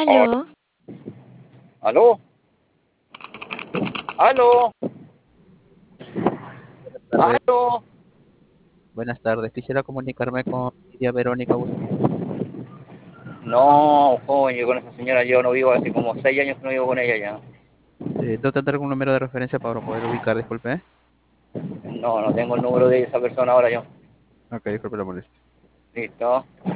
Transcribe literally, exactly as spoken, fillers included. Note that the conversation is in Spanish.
Hola, Aló, ¿aló? ¿Aló? Buenas tardes, ¿Aló? buenas tardes. Quisiera comunicarme con Lidia Verónica Agustín. No, joven, yo con esa señora yo no vivo hace como seis años que no vivo con ella ya. Eh, ¿no tendrá algún número de referencia para poder ubicar? Disculpe. ¿Eh? No, no tengo el número de esa persona ahora yo. Ok, disculpe la molestia. Listo.